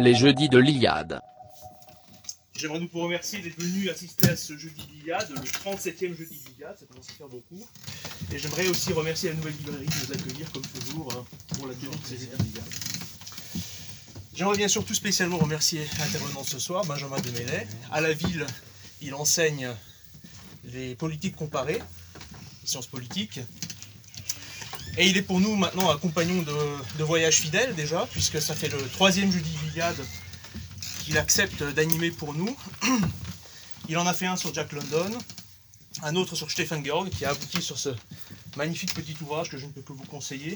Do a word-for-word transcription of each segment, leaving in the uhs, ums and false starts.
Les jeudis de l'Iliade. J'aimerais nous vous remercier d'être venus assister à ce jeudi de l'Iliade, le trente-septième jeudi de l'Iliade, ça commence à faire beaucoup. Et j'aimerais aussi remercier la nouvelle librairie de nous accueillir, comme toujours, pour la tenue de ces jeudis de l'Iliade. J'aimerais bien sûr tout spécialement remercier l'intervenant de ce soir, Benjamin Demeslet. À la ville, il enseigne les politiques comparées, les sciences politiques. Et il est pour nous maintenant un compagnon de, de voyage fidèle déjà, puisque ça fait le troisième jeudi de l'Iliade qu'il accepte d'animer pour nous. Il en a fait un sur Jack London, un autre sur Stefan Georg, qui a abouti sur ce magnifique petit ouvrage que je ne peux que vous conseiller.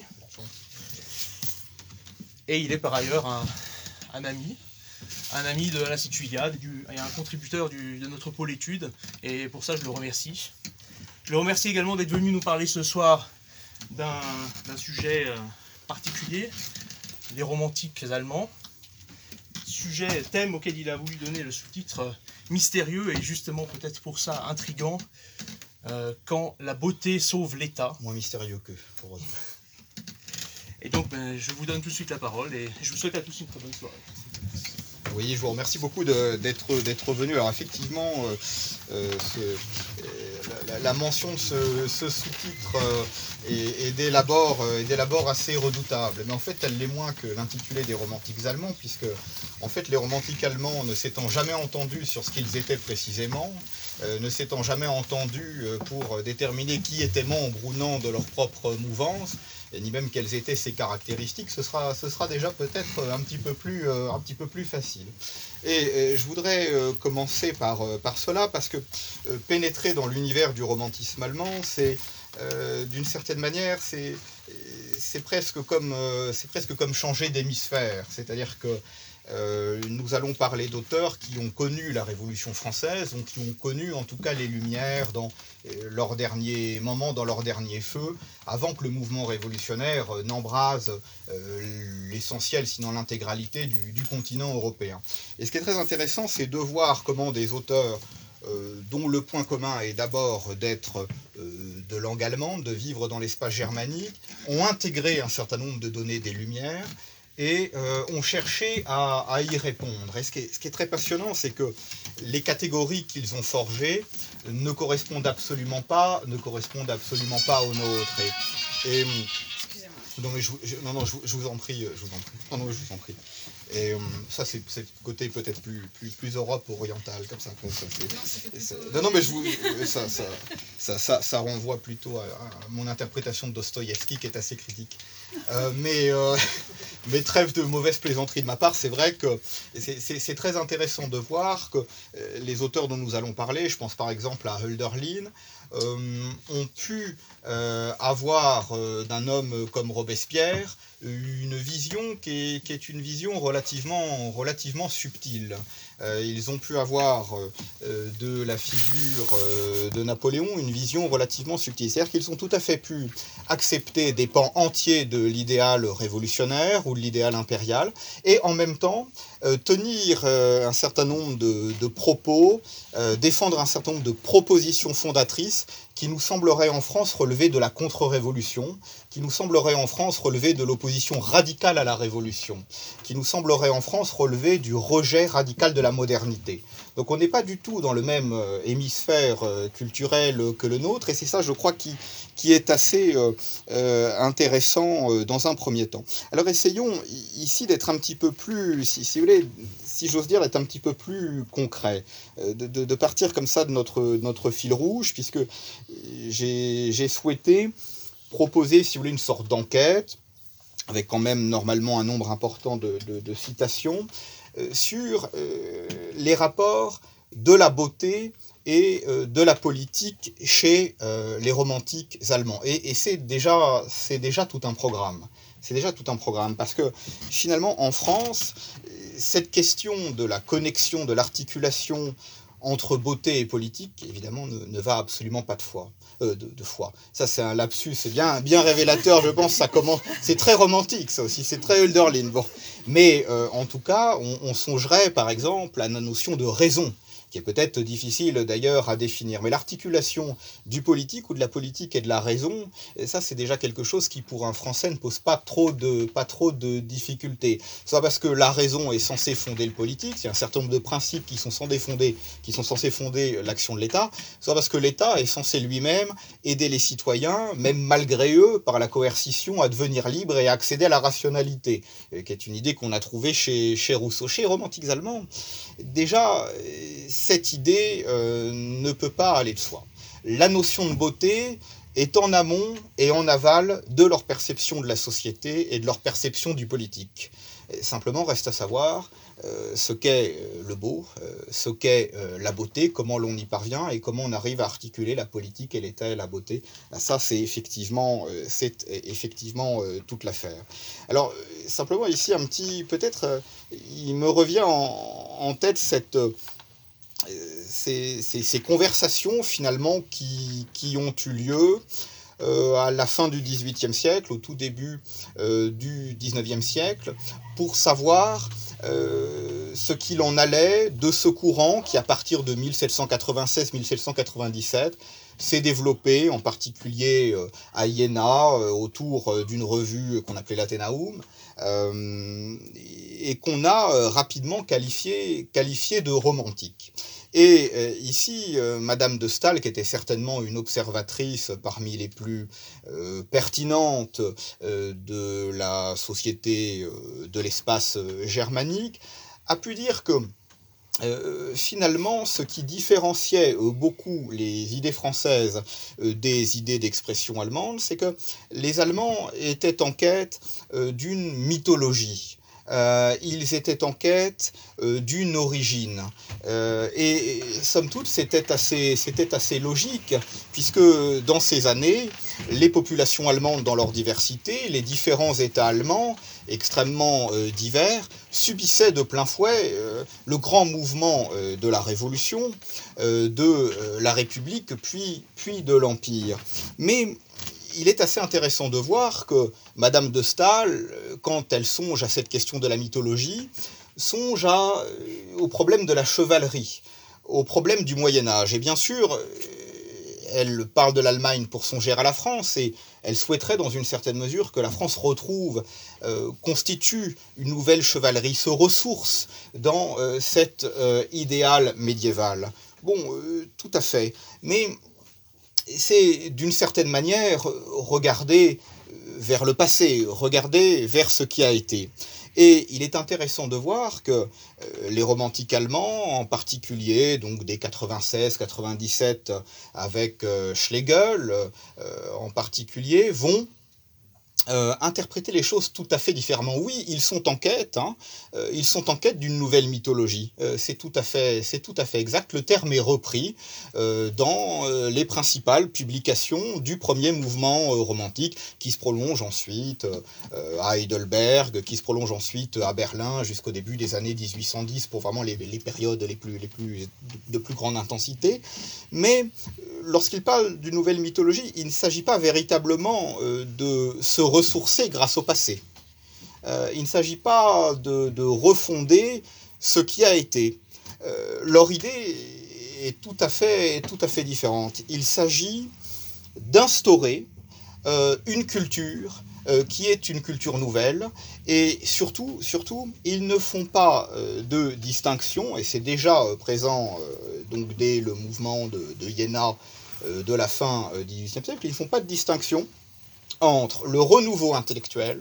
Et il est par ailleurs un, un ami, un ami de l'Institut Iliade du, et un contributeur du, de notre pôle études, et pour ça je le remercie. Je le remercie également d'être venu nous parler ce soir d'un sujet particulier, les romantiques allemands. Sujet, thème auquel il a voulu donner le sous-titre mystérieux et justement peut-être pour ça intriguant, euh, quand la beauté sauve l'État. Moins mystérieux que pour eux. Et donc ben, je vous donne tout de suite la parole et je vous souhaite à tous une très bonne soirée. Oui, je vous remercie beaucoup d'être d'être venu. Alors effectivement, euh, euh, ce, euh, la, la mention de ce, ce sous-titre euh, est, est dès l'abord euh, assez redoutable. Mais en fait, elle l'est moins que l'intitulé des romantiques allemands, puisque en fait, les romantiques allemands, ne s'étant jamais entendus sur ce qu'ils étaient précisément, euh, ne s'étant jamais entendus pour déterminer qui était membre ou non de leur propre mouvance, et ni même quelles étaient ses caractéristiques, ce sera, ce sera déjà peut-être un petit peu plus, euh, un petit peu plus facile. Et, et je voudrais euh, commencer par, euh, par cela, parce que euh, pénétrer dans l'univers du romantisme allemand, c'est euh, d'une certaine manière, c'est c'est presque comme, euh, c'est presque comme changer d'hémisphère, c'est-à-dire que Euh, nous allons parler d'auteurs qui ont connu la Révolution française, donc qui ont connu en tout cas les Lumières dans euh, leur dernier moment, dans leur dernier feu, avant que le mouvement révolutionnaire euh, n'embrase euh, l'essentiel, sinon l'intégralité du, du continent européen. Et ce qui est très intéressant, c'est de voir comment des auteurs euh, dont le point commun est d'abord d'être euh, de langue allemande, de vivre dans l'espace germanique, ont intégré un certain nombre de données des Lumières, et euh, ont cherché à, à y répondre. Et ce qui est, ce qui est très passionnant, c'est que les catégories qu'ils ont forgées ne correspondent absolument pas, ne correspondent absolument pas aux nôtres. Et, et non, mais je, je, non, non, je, je vous en prie, je vous en prie. Non, non, je vous en prie. Et euh, ça, c'est le côté peut-être plus, plus, plus Europe orientale, comme ça. ça plutôt... Non, non, mais je vous, ça, ça, ça, ça, ça renvoie plutôt à, à mon interprétation de Dostoïevski, qui est assez critique. Euh, mais, euh, mais trêve de mauvaise plaisanterie de ma part, c'est vrai que c'est très intéressant de voir que les auteurs dont nous allons parler, je pense par exemple à Hölderlin, euh, ont pu euh, avoir euh, d'un homme comme Robespierre une vision qui est, qui est une vision relativement, relativement subtile. Euh, ils ont pu avoir euh, de la figure euh, de Napoléon une vision relativement subtile. C'est-à-dire qu'ils ont tout à fait pu accepter des pans entiers de l'idéal révolutionnaire ou de l'idéal impérial, et en même temps euh, tenir euh, un certain nombre de, de propos, euh, défendre un certain nombre de propositions fondatrices qui nous sembleraient en France relever de la contre-révolution, qui nous semblerait en France relever de l'opposition radicale à la révolution, qui nous semblerait en France relever du rejet radical de la modernité. Donc on n'est pas du tout dans le même euh, hémisphère euh, culturel euh, que le nôtre, et c'est ça, je crois, qui, qui est assez euh, euh, intéressant euh, dans un premier temps. Alors essayons ici d'être un petit peu plus, si, si vous voulez, si j'ose dire, d'être un petit peu plus concret, euh, de, de, de partir comme ça de notre, notre fil rouge, puisque j'ai souhaité proposer, si vous voulez, une sorte d'enquête, avec quand même normalement un nombre important de, de, de citations, euh, sur euh, les rapports de la beauté et euh, de la politique chez euh, les romantiques allemands. Et, et c'est déjà, c'est déjà tout un programme. C'est déjà tout un programme, parce que finalement, en France, cette question de la connexion, de l'articulation entre beauté et politique, évidemment, ne, ne va absolument pas de foi. Euh, de, de foi. Ça, c'est un lapsus, c'est bien, bien révélateur, je pense. Ça commence, c'est très romantique, ça aussi, c'est très Hölderlin. Bon. Mais euh, en tout cas, on, on songerait, par exemple, à la notion de raison, qui qui est peut-être difficile d'ailleurs à définir. Mais l'articulation du politique ou de la politique et de la raison, ça c'est déjà quelque chose qui pour un Français ne pose pas trop de, pas trop de difficultés. Soit parce que la raison est censée fonder le politique, il y a un certain nombre de principes qui sont censés fonder, qui sont censés fonder l'action de l'État, soit parce que l'État est censé lui-même aider les citoyens, même malgré eux, par la coercition, à devenir libres et à accéder à la rationalité, qui est une idée qu'on a trouvée chez, chez Rousseau. Chez les romantiques allemands, déjà, cette idée euh, ne peut pas aller de soi. La notion de beauté est en amont et en aval de leur perception de la société et de leur perception du politique. Et simplement, reste à savoir euh, ce qu'est le beau, euh, ce qu'est euh, la beauté, comment l'on y parvient et comment on arrive à articuler la politique et l'État et la beauté. Ça, c'est effectivement, euh, c'est effectivement euh, toute l'affaire. Alors, euh, simplement ici, un petit, peut-être, euh, il me revient en, en tête cette... Euh, Ces, ces, ces conversations finalement qui, qui ont eu lieu euh, à la fin du dix-huitième siècle, au tout début euh, du dix-neuvième siècle, pour savoir euh, ce qu'il en allait de ce courant qui, à partir de mille sept cent quatre-vingt-seize mille sept cent quatre-vingt-dix-sept, s'est développé, en particulier euh, à Iéna, euh, autour euh, d'une revue qu'on appelait l'Athénaum, euh, et qu'on a euh, rapidement qualifié, qualifié de romantique. Et euh, ici, euh, Madame de Staël, qui était certainement une observatrice parmi les plus euh, pertinentes euh, de la société euh, de l'espace euh, germanique, a pu dire que Euh, finalement, ce qui différenciait euh, beaucoup les idées françaises euh, des idées d'expression allemande, c'est que les Allemands étaient en quête euh, d'une mythologie. Euh, ils étaient en quête euh, d'une origine. Euh, et, et somme toute, c'était assez, c'était assez logique, puisque dans ces années, les populations allemandes dans leur diversité, les différents États allemands, extrêmement euh, divers, subissaient de plein fouet euh, le grand mouvement euh, de la Révolution, euh, de euh, la République, puis, puis de l'Empire. Mais il est assez intéressant de voir que Madame de Staël, quand elle songe à cette question de la mythologie, songe à, au problème de la chevalerie, au problème du Moyen-Âge. Et bien sûr, elle parle de l'Allemagne pour songer à la France, et elle souhaiterait dans une certaine mesure que la France retrouve, euh, constitue une nouvelle chevalerie, se ressource dans euh, cet euh, idéal médiéval. Bon, euh, tout à fait. Mais c'est d'une certaine manière regarder vers le passé, regarder vers ce qui a été. Et il est intéressant de voir que euh, les romantiques allemands, en particulier donc dès quatre-vingt-seize quatre-vingt-dix-sept avec euh, Schlegel euh, en particulier, vont Euh, interpréter les choses tout à fait différemment. Oui, ils sont en quête, hein, euh, ils sont en quête d'une nouvelle mythologie. Euh, c'est tout à fait, c'est tout à fait exact. Le terme est repris euh, dans euh, les principales publications du premier mouvement euh, romantique, qui se prolonge ensuite euh, à Heidelberg, qui se prolonge ensuite à Berlin jusqu'au début des années dix-huit cent dix pour vraiment les, les périodes les plus, les plus, de plus grande intensité. Mais lorsqu'il parle d'une nouvelle mythologie, il ne s'agit pas véritablement euh, de se ressourcer grâce au passé. Euh, il ne s'agit pas de, de refonder ce qui a été. Euh, leur idée est tout à fait, tout à fait différente. Il s'agit d'instaurer euh, une culture euh, qui est une culture nouvelle, et surtout, surtout ils ne font pas euh, de distinction, et c'est déjà euh, présent euh, donc dès le mouvement de, de Iéna euh, de la fin euh, du dix-huitième siècle, ils ne font pas de distinction entre le renouveau intellectuel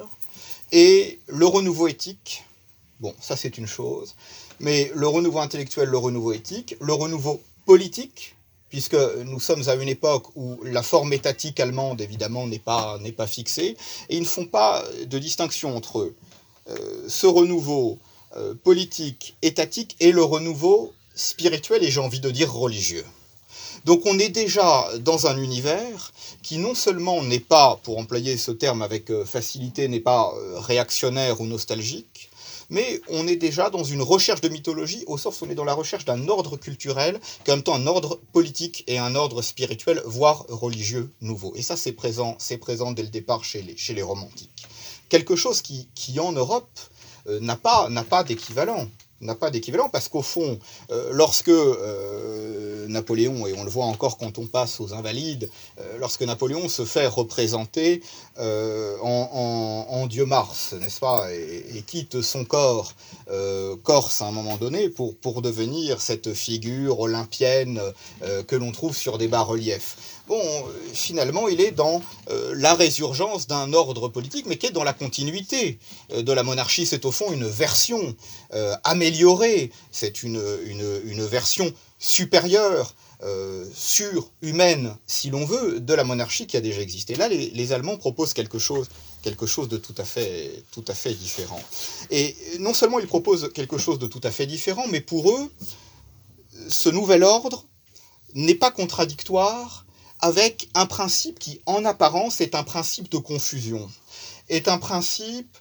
et le renouveau éthique. Bon, ça c'est une chose, mais le renouveau intellectuel, le renouveau éthique, le renouveau politique, puisque nous sommes à une époque où la forme étatique allemande, évidemment, n'est pas, n'est pas fixée, et ils ne font pas de distinction entre euh, ce renouveau euh, politique, étatique, et le renouveau spirituel, et j'ai envie de dire religieux. Donc on est déjà dans un univers qui non seulement n'est pas, pour employer ce terme avec facilité, n'est pas réactionnaire ou nostalgique, mais on est déjà dans une recherche de mythologie, au sens où on est dans la recherche d'un ordre culturel, qui est en même temps un ordre politique et un ordre spirituel, voire religieux nouveau. Et ça, c'est présent, c'est présent dès le départ chez les, chez les romantiques. Quelque chose qui, qui en Europe, euh, n'a pas, n'a pas d'équivalent. n'a pas d'équivalent, parce qu'au fond, euh, lorsque euh, Napoléon, et on le voit encore quand on passe aux Invalides, euh, lorsque Napoléon se fait représenter euh, en, en, en dieu Mars, n'est-ce pas, et, et quitte son corps euh, corse à un moment donné pour, pour devenir cette figure olympienne euh, que l'on trouve sur des bas-reliefs. Bon, finalement, il est dans euh, la résurgence d'un ordre politique, mais qui est dans la continuité euh, de la monarchie. C'est au fond une version euh, améliorée, c'est une, une, une version supérieure, euh, surhumaine, si l'on veut, de la monarchie qui a déjà existé. Là, les, les Allemands proposent quelque chose, quelque chose de tout à fait, tout à fait différent. Et non seulement ils proposent quelque chose de tout à fait différent, mais pour eux, ce nouvel ordre n'est pas contradictoire avec un principe qui, en apparence, est un principe de confusion, est un principe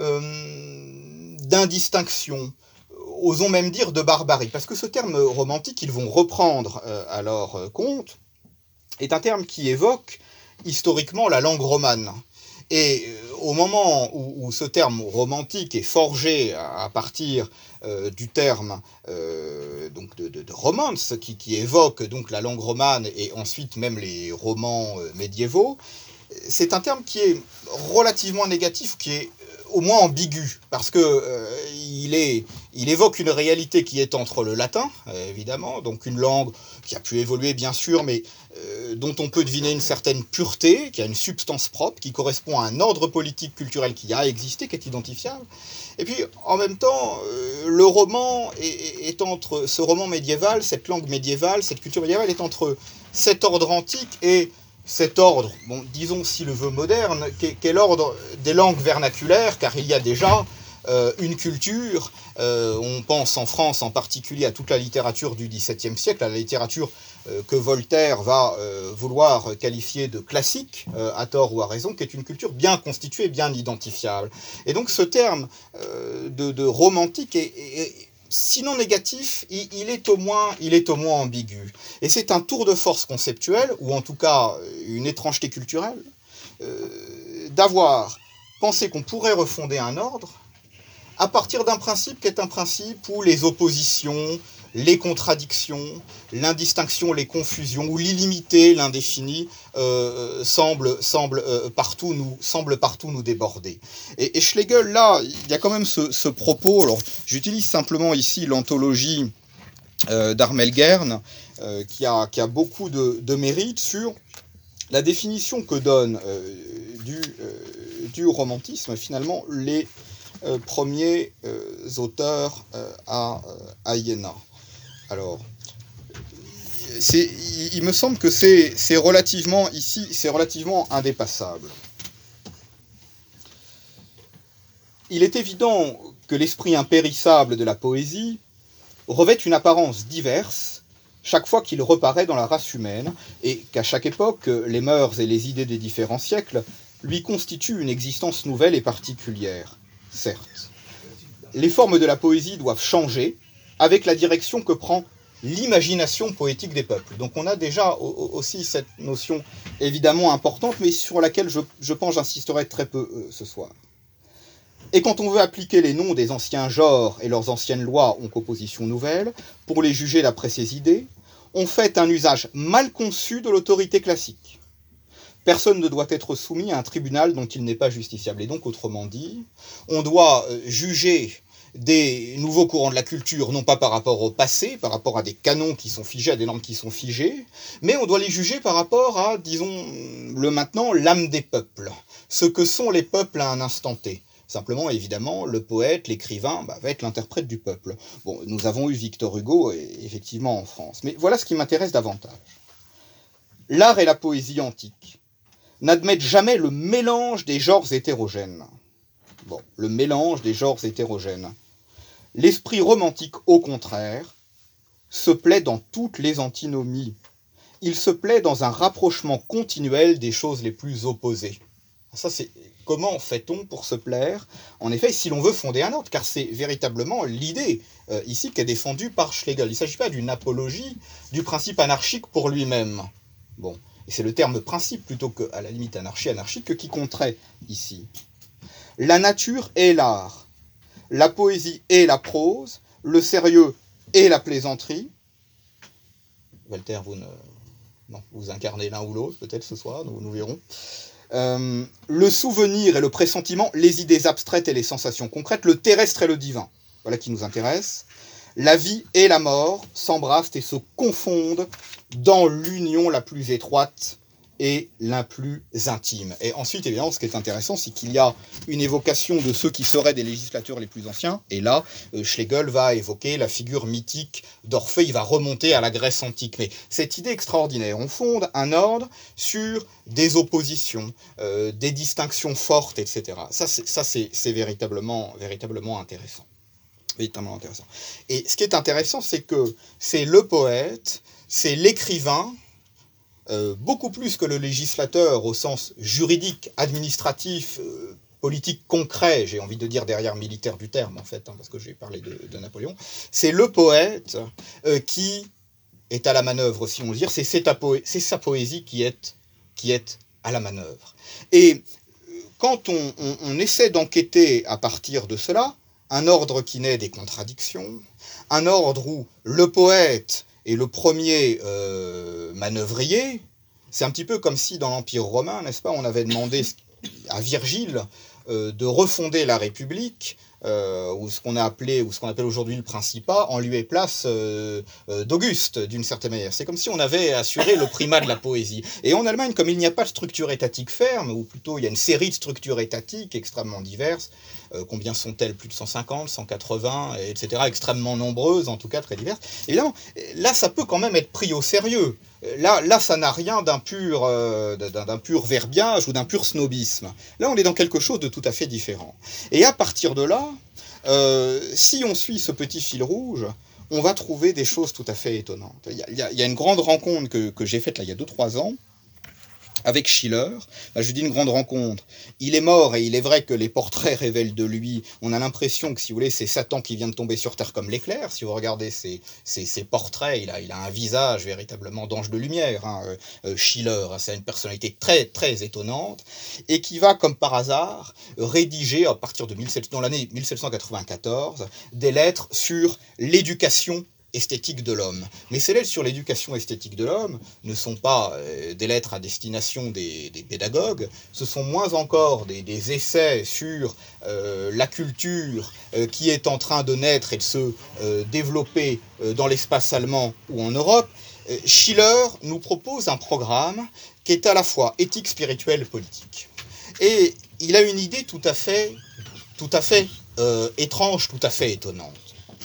euh, d'indistinction, osons même dire de barbarie, parce que ce terme romantique, ils vont reprendre euh, à leur compte, est un terme qui évoque historiquement la langue romane. Et euh, au moment où, où ce terme romantique est forgé à, à partir euh, du terme euh, donc de, de, de romance, qui, qui évoque donc la langue romane et ensuite même les romans euh, médiévaux, c'est un terme qui est relativement négatif, qui est au moins ambigu, parce que euh, il, est, il évoque une réalité qui est entre le latin, euh, évidemment, donc une langue qui a pu évoluer bien sûr, mais euh, dont on peut deviner une certaine pureté, qui a une substance propre, qui correspond à un ordre politique culturel qui a existé, qui est identifiable. Et puis, en même temps, euh, le roman est, est entre, ce roman médiéval, cette langue médiévale, cette culture médiévale est entre cet ordre antique et cet ordre, bon, disons s'il le veut moderne, qu'est, qu'est l'ordre des langues vernaculaires, car il y a déjà euh, une culture, euh, on pense en France en particulier à toute la littérature du dix-septième siècle, à la littérature euh, que Voltaire va euh, vouloir qualifier de classique, euh, à tort ou à raison, qui est une culture bien constituée, bien identifiable. Et donc ce terme euh, de, de romantique est, est, est sinon négatif, il est au moins, il est au moins ambigu. Et c'est un tour de force conceptuel, ou en tout cas une étrangeté culturelle, euh, d'avoir pensé qu'on pourrait refonder un ordre à partir d'un principe qui est un principe où les oppositions, les contradictions, l'indistinction, les confusions, ou l'illimité, l'indéfini, euh, semblent, semblent, euh, partout nous, semblent partout nous déborder. Et, et Schlegel, là, il y a quand même ce, ce propos, alors j'utilise simplement ici l'anthologie euh, d'Armel Gern, euh, qui, a, qui a beaucoup de, de mérite sur la définition que donnent euh, du, euh, du romantisme, finalement, les euh, premiers euh, auteurs euh, à, à Iéna. Alors, c'est, il me semble que c'est, c'est relativement, ici, c'est relativement indépassable. Il est évident que l'esprit impérissable de la poésie revêt une apparence diverse chaque fois qu'il reparaît dans la race humaine, et qu'à chaque époque, les mœurs et les idées des différents siècles lui constituent une existence nouvelle et particulière. Certes, les formes de la poésie doivent changer avec la direction que prend l'imagination poétique des peuples. Donc on a déjà aussi cette notion évidemment importante, mais sur laquelle je, je pense j'insisterai très peu euh, ce soir. Et quand on veut appliquer les noms des anciens genres et leurs anciennes lois aux compositions nouvelles, pour les juger d'après ces idées, on fait un usage mal conçu de l'autorité classique. Personne ne doit être soumis à un tribunal dont il n'est pas justiciable. Et donc, autrement dit, on doit juger des nouveaux courants de la culture, non pas par rapport au passé, par rapport à des canons qui sont figés, à des normes qui sont figées, mais on doit les juger par rapport à, disons, le maintenant, l'âme des peuples, ce que sont les peuples à un instant T. Simplement, évidemment, le poète, l'écrivain, bah, va être l'interprète du peuple. Bon, nous avons eu Victor Hugo, effectivement, en France. Mais voilà ce qui m'intéresse davantage. L'art et la poésie antique n'admettent jamais le mélange des genres hétérogènes. Bon, le mélange des genres hétérogènes. L'esprit romantique, au contraire, se plaît dans toutes les antinomies. Il se plaît dans un rapprochement continuel des choses les plus opposées. Ça, c'est comment fait-on pour se plaire, en effet, si l'on veut fonder un ordre, car c'est véritablement l'idée euh, ici qui est défendue par Schlegel. Il ne s'agit pas d'une apologie du principe anarchique pour lui-même. Bon, et c'est le terme principe plutôt qu'à la limite anarchie anarchique qui compterait ici. La nature et l'art, la poésie et la prose le sérieux et la plaisanterie. Walter, vous ne... non, vous incarnez l'un ou l'autre, peut-être ce soir, nous, nous verrons. Euh, le souvenir et le pressentiment, les idées abstraites et les sensations concrètes, le terrestre et le divin, voilà qui nous intéresse. La vie et la mort s'embrassent et se confondent dans l'union la plus étroite et la plus intime. Et ensuite, évidemment, ce qui est intéressant, c'est qu'il y a une évocation de ceux qui seraient des législateurs les plus anciens. Et là, Schlegel va évoquer la figure mythique d'Orphée, il va remonter à la Grèce antique. Mais cette idée extraordinaire, on fonde un ordre sur des oppositions, euh, des distinctions fortes, et cetera. Ça, c'est, ça, c'est, c'est véritablement, véritablement intéressant. Véritablement intéressant. Et ce qui est intéressant, c'est que c'est le poète, c'est l'écrivain, Euh, beaucoup plus que le législateur au sens juridique, administratif, euh, politique concret, j'ai envie de dire derrière militaire du terme en fait, hein, parce que j'ai parlé de, de Napoléon, c'est le poète euh, qui est à la manœuvre, si on veut dire, c'est, c'est, poé- c'est sa poésie qui est, qui est à la manœuvre. Et quand on, on, on essaie d'enquêter à partir de cela, un ordre qui naît des contradictions, un ordre où le poète et le premier euh, manœuvrier, c'est un petit peu comme si dans l'Empire romain, n'est-ce pas, on avait demandé à Virgile euh, de refonder la République, euh, ou ce qu'on a appelé, ou ce qu'on appelle aujourd'hui le Principat, en lieu et place euh, euh, d'Auguste, d'une certaine manière. C'est comme si on avait assuré le primat de la poésie. Et en Allemagne, comme il n'y a pas de structure étatique ferme, ou plutôt il y a une série de structures étatiques extrêmement diverses, Euh, combien sont-elles? Plus de cent cinquante, cent quatre-vingts, et cetera. Extrêmement nombreuses, en tout cas très diverses. Évidemment, là, ça peut quand même être pris au sérieux. Là, là ça n'a rien d'un pur, euh, d'un, d'un pur verbiage ou d'un pur snobisme. Là, on est dans quelque chose de tout à fait différent. Et à partir de là, euh, si on suit ce petit fil rouge, on va trouver des choses tout à fait étonnantes. Il y a, il y a, il y a une grande rencontre que, que j'ai faite là, il y a deux trois ans, avec Schiller. Là, je dis une grande rencontre. Il est mort et il est vrai que les portraits révèlent de lui. On a l'impression que, si vous voulez, c'est Satan qui vient de tomber sur terre comme l'éclair. Si vous regardez ses, ses, ses portraits, il a, il a un visage véritablement d'ange de lumière. Hein. Euh, Schiller, c'est une personnalité très, très étonnante et qui va, comme par hasard, rédiger à partir de mille sept cents, dans l'année mille sept cent quatre-vingt-quatorze des lettres sur l'éducation esthétique de l'homme. Mais ces lettres sur l'éducation esthétique de l'homme ne sont pas euh, des lettres à destination des, des pédagogues, ce sont moins encore des, des essais sur euh, la culture euh, qui est en train de naître et de se euh, développer euh, dans l'espace allemand ou en Europe. Euh, Schiller nous propose un programme qui est à la fois éthique, spirituelle, politique. Et il a une idée tout à fait, tout à fait euh, étrange, tout à fait étonnante.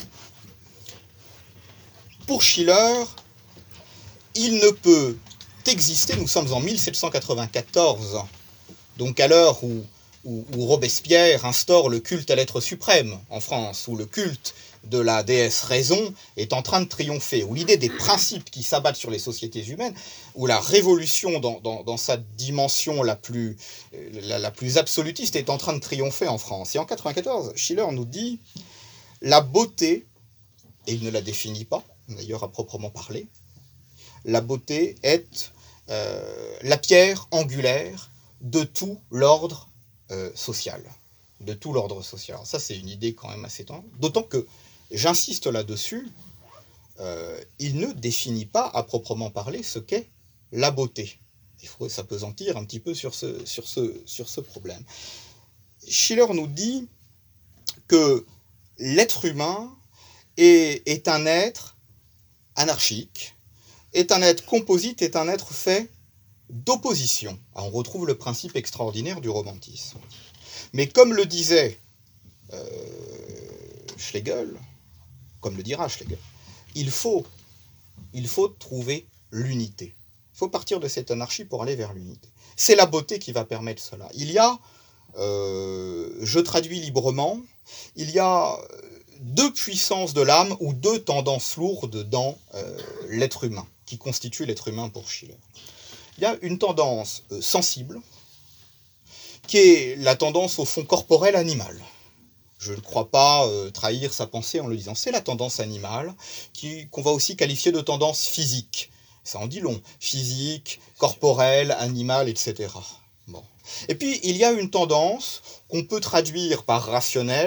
Pour Schiller, il ne peut exister, nous sommes en mille sept cent quatre-vingt-quatorze, donc à l'heure où, où, où Robespierre instaure le culte à l'être suprême en France, où le culte de la déesse raison est en train de triompher, où l'idée des principes qui s'abattent sur les sociétés humaines, où la révolution dans, dans, dans sa dimension la plus, la, la plus absolutiste est en train de triompher en France. Et en mille sept cent quatre-vingt-quatorze, Schiller nous dit « la beauté », et il ne la définit pas, d'ailleurs à proprement parler, la beauté est euh, la pierre angulaire de tout l'ordre euh, social. De tout l'ordre social. Ça, c'est une idée quand même assez étonnante. D'autant que, j'insiste là-dessus, euh, il ne définit pas à proprement parler ce qu'est la beauté. Il faut s'appesantir un petit peu sur ce, sur ce, sur ce problème. Schiller nous dit que l'être humain est, est un être anarchique, est un être composite, est un être fait d'opposition. On retrouve le principe extraordinaire du romantisme. Mais comme le disait euh, Schlegel, comme le dira Schlegel, il faut, il faut trouver l'unité. Il faut partir de cette anarchie pour aller vers l'unité. C'est la beauté qui va permettre cela. Il y a, euh, je traduis librement, il y a deux puissances de l'âme ou deux tendances lourdes dans euh, l'être humain, qui constituent l'être humain pour Schiller. Il y a une tendance euh, sensible, qui est la tendance au fond corporel animal. Je ne crois pas euh, trahir sa pensée en le disant. C'est la tendance animale qui, qu'on va aussi qualifier de tendance physique. Ça en dit long. Physique, corporelle, animale, et cetera. Bon. Et puis, il y a une tendance qu'on peut traduire par rationnelle,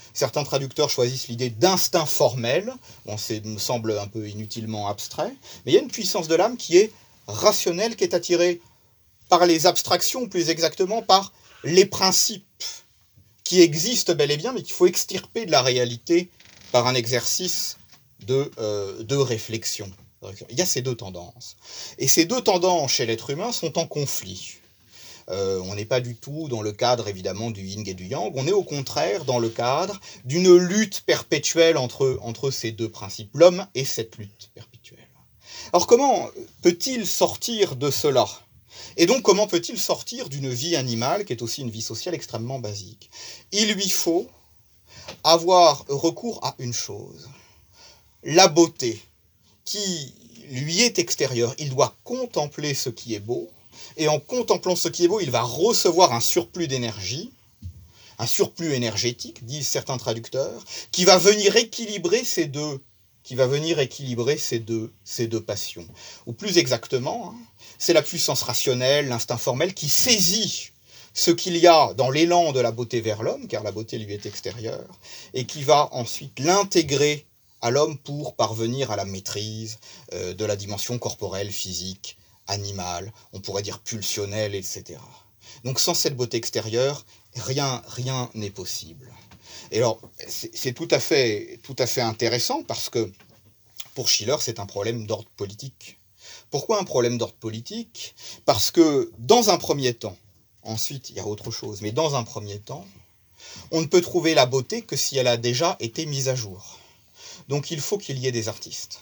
Certains traducteurs choisissent l'idée d'instinct formel. Bon, c'est me semble un peu inutilement abstrait. Mais il y a une puissance de l'âme qui est rationnelle, qui est attirée par les abstractions, ou plus exactement par les principes qui existent bel et bien, mais qu'il faut extirper de la réalité par un exercice de, euh, de réflexion. Il y a ces deux tendances. Et ces deux tendances chez l'être humain sont en conflit. Euh, on n'est pas du tout dans le cadre, évidemment, du yin et du yang. On est au contraire dans le cadre d'une lutte perpétuelle entre, entre ces deux principes. L'homme est cette lutte perpétuelle. Alors comment peut-il sortir de cela ? Et donc comment peut-il sortir d'une vie animale, qui est aussi une vie sociale extrêmement basique ? Il lui faut avoir recours à une chose, la beauté, qui lui est extérieure. Il doit contempler ce qui est beau, et en contemplant ce qui est beau, il va recevoir un surplus d'énergie, un surplus énergétique, disent certains traducteurs, qui va venir équilibrer ces deux, qui va venir équilibrer ces deux, ces deux passions. Ou plus exactement, hein, c'est la puissance rationnelle, l'instinct formel, qui saisit ce qu'il y a dans l'élan de la beauté vers l'homme, car la beauté lui est extérieure, et qui va ensuite l'intégrer à l'homme pour parvenir à la maîtrise euh, de la dimension corporelle, physique, animale, on pourrait dire pulsionnelle, et cetera. Donc sans cette beauté extérieure, rien rien n'est possible. Et alors, c'est, c'est tout à fait, tout à fait intéressant, parce que pour Schiller, c'est un problème d'ordre politique. Pourquoi un problème d'ordre politique ? Parce que dans un premier temps, ensuite il y a autre chose, mais dans un premier temps, on ne peut trouver la beauté que si elle a déjà été mise à jour. Donc il faut qu'il y ait des artistes.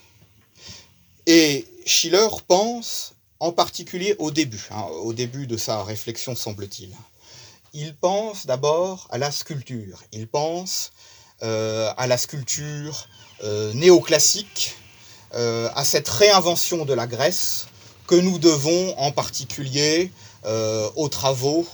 Et Schiller pense en particulier au début, hein, au début de sa réflexion, semble-t-il. Il pense d'abord à la sculpture. Il pense euh, à la sculpture euh, néoclassique, euh, à cette réinvention de la Grèce que nous devons en particulier euh, aux travaux,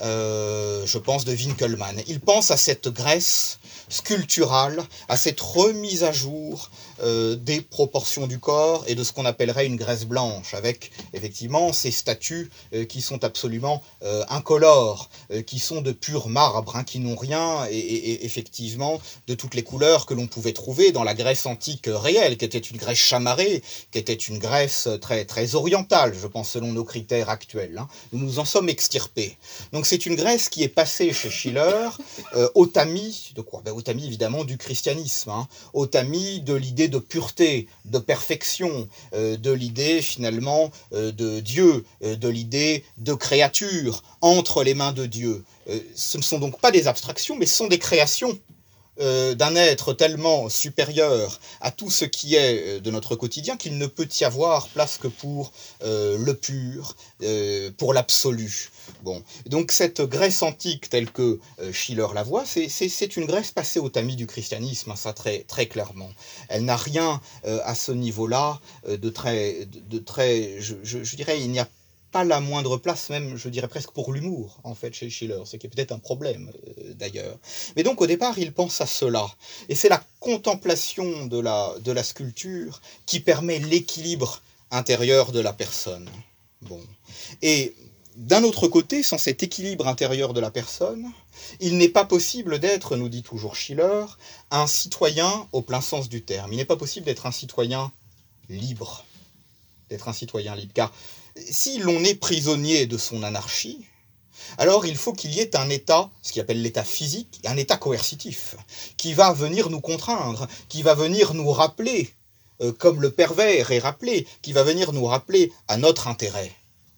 euh, je pense, de Winkelmann. Il pense à cette Grèce sculpturale, à cette remise à jour euh, des proportions du corps et de ce qu'on appellerait une Grèce blanche, avec effectivement ces statues euh, qui sont absolument euh, incolores, euh, qui sont de pur marbre, hein, qui n'ont rien, et, et, et effectivement de toutes les couleurs que l'on pouvait trouver dans la Grèce antique réelle, qui était une Grèce chamarrée, qui était une Grèce très, très orientale, je pense, selon nos critères actuels. Hein. Nous nous en sommes extirpés. Donc c'est une Grèce qui est passée chez Schiller euh, au tamis de quoi ? Ben, au tamis évidemment du christianisme, hein, au tamis de l'idée de pureté, de perfection, euh, de l'idée finalement euh, de Dieu, euh, de l'idée de créature entre les mains de Dieu. Euh, ce ne sont donc pas des abstractions, mais ce sont des créations euh, d'un être tellement supérieur à tout ce qui est de notre quotidien qu'il ne peut y avoir place que pour euh, le pur, euh, pour l'absolu. Bon, donc cette Grèce antique telle que euh, Schiller la voit, c'est, c'est, c'est une Grèce passée au tamis du christianisme, hein, ça très, très clairement. Elle n'a rien euh, à ce niveau-là euh, de très, de, de très je, je, je dirais, il n'y a pas la moindre place, même, je dirais presque pour l'humour, en fait, chez Schiller, ce qui est peut-être un problème, euh, d'ailleurs. Mais donc, au départ, il pense à cela. Et c'est la contemplation de la, de la sculpture qui permet l'équilibre intérieur de la personne. Bon. Et d'un autre côté, sans cet équilibre intérieur de la personne, il n'est pas possible d'être, nous dit toujours Schiller, un citoyen au plein sens du terme. Il n'est pas possible d'être un citoyen libre. D'être un citoyen libre. Car si l'on est prisonnier de son anarchie, alors il faut qu'il y ait un état, ce qu'il appelle l'état physique, un état coercitif, qui va venir nous contraindre, qui va venir nous rappeler, euh, comme le pervers est rappelé, qui va venir nous rappeler à notre intérêt.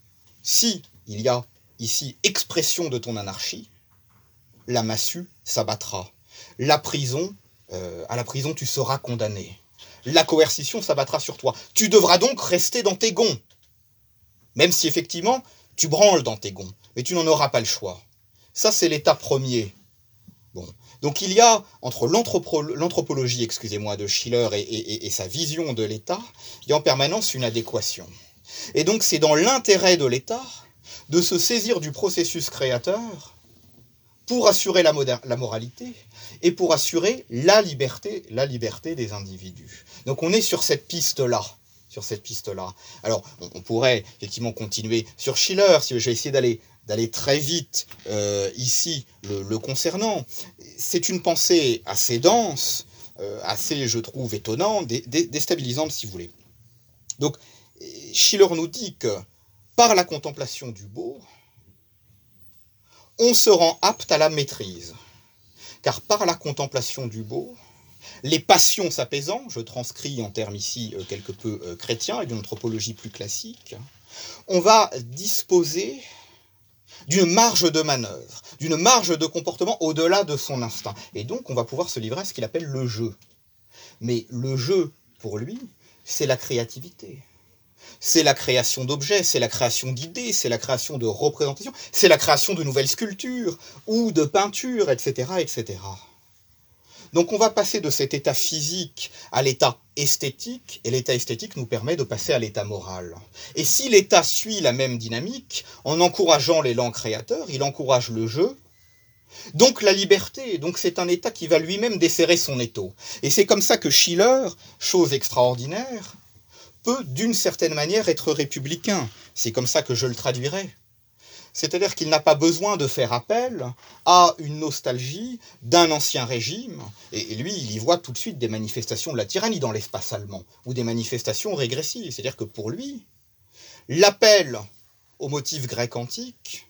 Si il y a ici expression de ton anarchie, la massue s'abattra. La prison, euh, à la prison tu seras condamné. La coercition s'abattra sur toi. Tu devras donc rester dans tes gonds. Même si effectivement, tu branles dans tes gonds, mais tu n'en auras pas le choix. Ça, c'est l'état premier. Bon. Donc il y a, entre l'anthropo- l'anthropologie, excusez-moi, de Schiller et, et, et sa vision de l'état, il y a en permanence une adéquation. Et donc c'est dans l'intérêt de l'état de se saisir du processus créateur pour assurer la, moder- la moralité et pour assurer la liberté, la liberté des individus. Donc on est sur cette piste-là. Sur cette piste-là. Alors, on, on pourrait effectivement continuer sur Schiller, si je vais essayer d'aller d'aller très vite euh, ici le, le concernant. C'est une pensée assez dense, euh, assez, je trouve, étonnante, dé, dé, déstabilisante, si vous voulez. Donc, Schiller nous dit que par la contemplation du beau, on se rend apte à la maîtrise. Car par la contemplation du beau, les passions s'apaisant, je transcris en termes ici euh, quelque peu euh, chrétiens et d'une anthropologie plus classique, on va disposer d'une marge de manœuvre, d'une marge de comportement au-delà de son instinct. Et donc on va pouvoir se livrer à ce qu'il appelle le jeu. Mais le jeu, pour lui, c'est la créativité. C'est la création d'objets, c'est la création d'idées, c'est la création de représentations, c'est la création de nouvelles sculptures ou de peintures, et cetera, et cetera. Donc on va passer de cet état physique à l'état esthétique, et l'état esthétique nous permet de passer à l'état moral. Et si l'état suit la même dynamique, en encourageant l'élan créateur, il encourage le jeu, donc la liberté, donc c'est un état qui va lui-même desserrer son étau. Et c'est comme ça que Schiller, chose extraordinaire, peut d'une certaine manière être républicain. C'est comme ça que je le traduirai. C'est-à-dire qu'il n'a pas besoin de faire appel à une nostalgie d'un ancien régime, et lui, il y voit tout de suite des manifestations de la tyrannie dans l'espace allemand, ou des manifestations régressives. C'est-à-dire que pour lui, l'appel au motif grec antique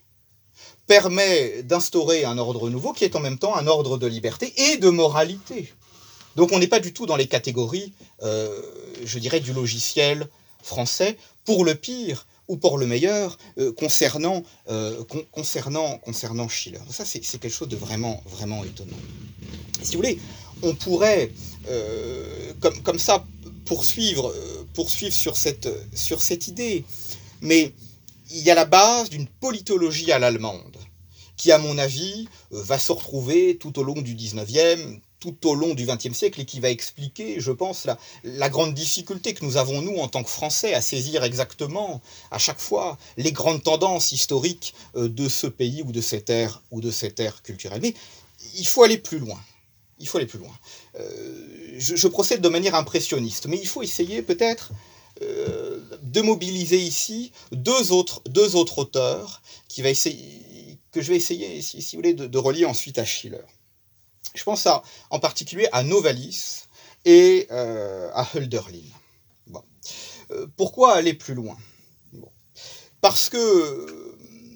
permet d'instaurer un ordre nouveau qui est en même temps un ordre de liberté et de moralité. Donc on n'est pas du tout dans les catégories, euh, je dirais, du logiciel français, pour le pire ou pour le meilleur, euh, concernant, euh, con, concernant, concernant Schiller. Ça, c'est, c'est quelque chose de vraiment, vraiment étonnant. Et si vous voulez, on pourrait, euh, comme, comme ça, poursuivre, euh, poursuivre sur, cette, sur cette idée, mais il y a la base d'une politologie à l'allemande, qui, à mon avis, euh, va se retrouver tout au long du dix-neuvième, tout au long du vingtième siècle, et qui va expliquer, je pense, la, la grande difficulté que nous avons, nous, en tant que Français, à saisir exactement, à chaque fois, les grandes tendances historiques de ce pays ou de cette ère, ou de cette ère culturelle. Mais il faut aller plus loin. Il faut aller plus loin. Euh, je, je procède de manière impressionniste, mais il faut essayer peut-être euh, de mobiliser ici deux autres, deux autres auteurs qui va essayer, que je vais essayer, si, si vous voulez, de, de relier ensuite à Schiller. Je pense à, en particulier à Novalis et euh, à Hölderlin. Bon. Euh, pourquoi aller plus loin? Bon. Parce que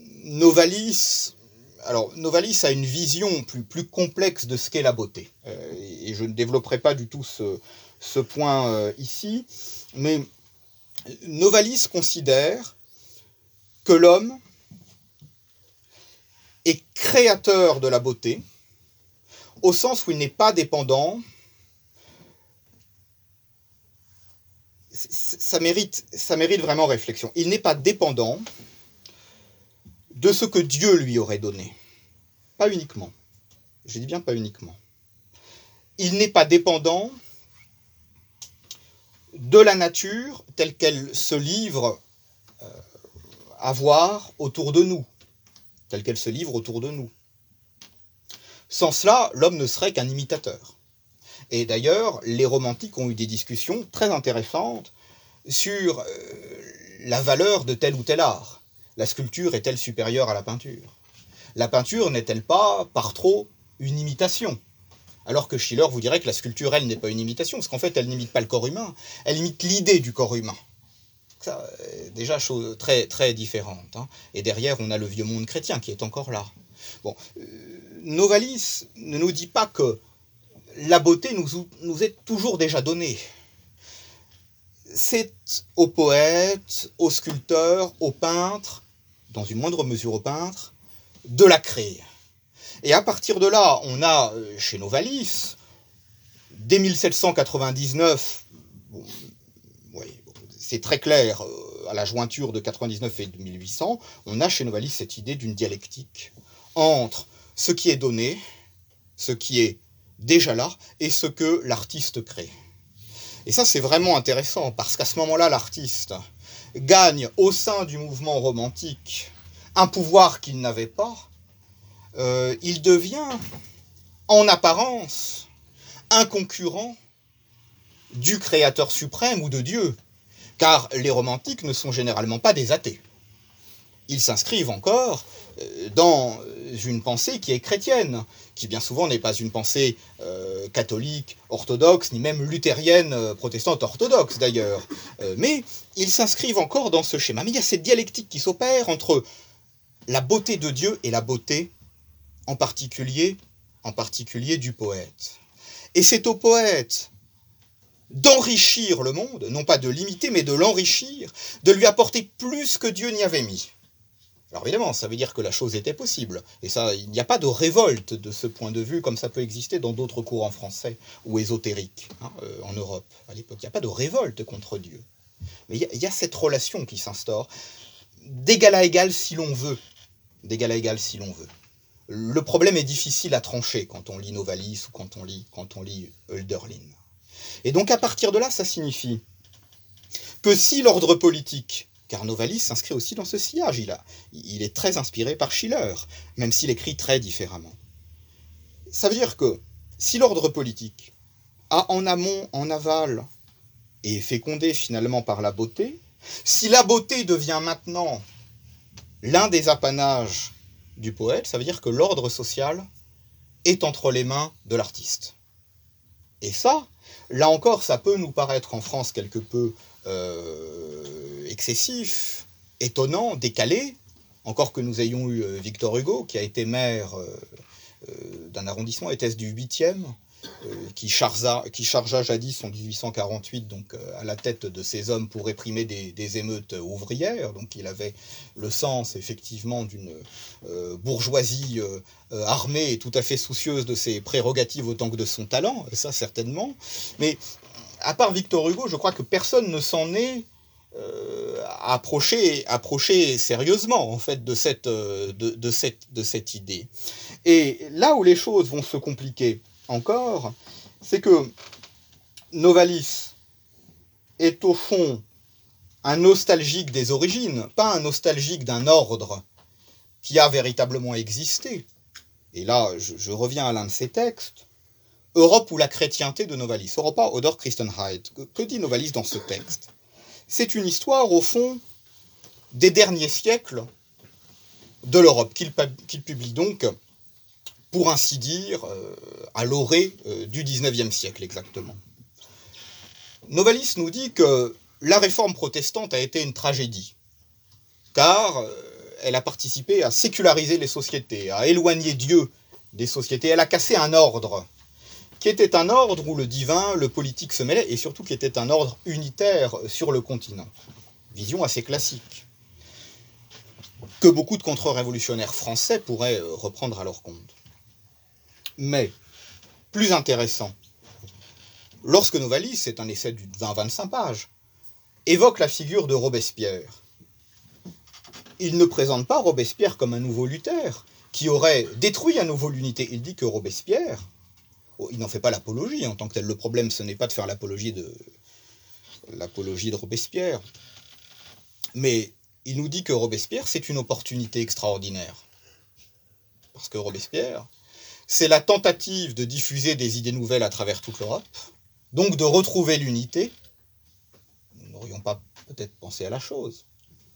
Novalis, alors Novalis a une vision plus, plus complexe de ce qu'est la beauté. Euh, et je ne développerai pas du tout ce, ce point euh, ici, mais Novalis considère que l'homme est créateur de la beauté, au sens où il n'est pas dépendant, ça mérite, ça mérite vraiment réflexion, il n'est pas dépendant de ce que Dieu lui aurait donné. Pas uniquement. Je dis bien pas uniquement. Il n'est pas dépendant de la nature telle qu'elle se livre euh, à voir autour de nous, telle qu'elle se livre autour de nous. Sans cela, l'homme ne serait qu'un imitateur. Et d'ailleurs, les romantiques ont eu des discussions très intéressantes sur euh, la valeur de tel ou tel art. La sculpture est-elle supérieure à la peinture? La peinture n'est-elle pas, par trop, une imitation? Alors que Schiller vous dirait que la sculpture, elle, n'est pas une imitation, parce qu'en fait, elle n'imite pas le corps humain, elle imite l'idée du corps humain. Ça, déjà, chose très, très différente. Hein. Et derrière, on a le vieux monde chrétien qui est encore là. Bon, euh, Novalis ne nous dit pas que la beauté nous, nous est toujours déjà donnée. C'est aux poètes, aux sculpteurs, aux peintres, dans une moindre mesure aux peintres, de la créer. Et à partir de là, on a chez Novalis, dès mille sept cent quatre-vingt-dix-neuf, bon, oui, c'est très clair, à la jointure de quatre-vingt-dix-neuf et de mille huit cents, on a chez Novalis cette idée d'une dialectique entre ce qui est donné, ce qui est déjà là, et ce que l'artiste crée. Et ça, c'est vraiment intéressant, parce qu'à ce moment-là, l'artiste gagne au sein du mouvement romantique un pouvoir qu'il n'avait pas. Euh, il devient, en apparence, un concurrent du créateur suprême ou de Dieu, car les romantiques ne sont généralement pas des athées. ils s'inscrivent encore dans une pensée qui est chrétienne, qui bien souvent n'est pas une pensée euh, catholique, orthodoxe, ni même luthérienne, euh, protestante, orthodoxe d'ailleurs. Euh, mais ils s'inscrivent encore dans ce schéma. Mais il y a cette dialectique qui s'opère entre la beauté de Dieu et la beauté, en particulier, en particulier du poète. Et c'est au poète d'enrichir le monde, non pas de l'imiter, mais de l'enrichir, de lui apporter plus que Dieu n'y avait mis. Alors évidemment, ça veut dire que la chose était possible. Et ça, il n'y a pas de révolte de ce point de vue, comme ça peut exister dans d'autres courants français ou ésotériques hein, euh, en Europe à l'époque. Il n'y a pas de révolte contre Dieu. Mais il y a, il y a cette relation qui s'instaure, d'égal à égal si l'on veut. D'égal à égal si l'on veut. Le problème est difficile à trancher quand on lit Novalis ou quand on lit, quand on lit Hölderlin. Et donc à partir de là, ça signifie que si l'ordre politique, car Novalis s'inscrit aussi dans ce sillage, il, a, il est très inspiré par Schiller, même s'il écrit très différemment. Ça veut dire que si l'ordre politique a en amont, en aval, et est fécondé finalement par la beauté, si la beauté devient maintenant l'un des apanages du poète, ça veut dire que l'ordre social est entre les mains de l'artiste. Et ça, là encore, ça peut nous paraître en France quelque peu euh, excessif, étonnant, décalé, encore que nous ayons eu euh, Victor Hugo, qui a été maire euh, euh, d'un arrondissement, était-ce du huitième, euh, qui, chargea, qui chargea jadis en dix-huit cent quarante-huit donc, euh, à la tête de ces hommes pour réprimer des, des émeutes ouvrières. Donc il avait le sens effectivement d'une euh, bourgeoisie euh, euh, armée et tout à fait soucieuse de ses prérogatives autant que de son talent, ça certainement. Mais à part Victor Hugo, je crois que personne ne s'en est euh, approché, approché sérieusement en fait de cette, de, de, cette, de cette idée. Et là où les choses vont se compliquer encore, c'est que Novalis est au fond un nostalgique des origines, pas un nostalgique d'un ordre qui a véritablement existé. Et là, je, je reviens à l'un de ses textes, Europe ou la chrétienté de Novalis, Europa oder Christenheit. Que, que dit Novalis dans ce texte? C'est une histoire, au fond, des derniers siècles de l'Europe, qu'il, qu'il publie donc, pour ainsi dire, euh, à l'orée euh, du dix-neuvième siècle exactement. Novalis nous dit que la réforme protestante a été une tragédie, car euh, elle a participé à séculariser les sociétés, à éloigner Dieu des sociétés, elle a cassé un ordre, qui était un ordre où le divin, le politique se mêlaient, et surtout qui était un ordre unitaire sur le continent. Vision assez classique, que beaucoup de contre-révolutionnaires français pourraient reprendre à leur compte. Mais, plus intéressant, lorsque Novalis, c'est un essai de vingt à vingt-cinq pages, évoque la figure de Robespierre, il ne présente pas Robespierre comme un nouveau Luther, qui aurait détruit à nouveau l'unité. Il dit que Robespierre, oh, il n'en fait pas l'apologie en tant que tel. Le problème, ce n'est pas de faire l'apologie de, l'apologie de Robespierre. Mais il nous dit que Robespierre, c'est une opportunité extraordinaire. Parce que Robespierre, c'est la tentative de diffuser des idées nouvelles à travers toute l'Europe, donc de retrouver l'unité. Nous n'aurions pas peut-être pensé à la chose.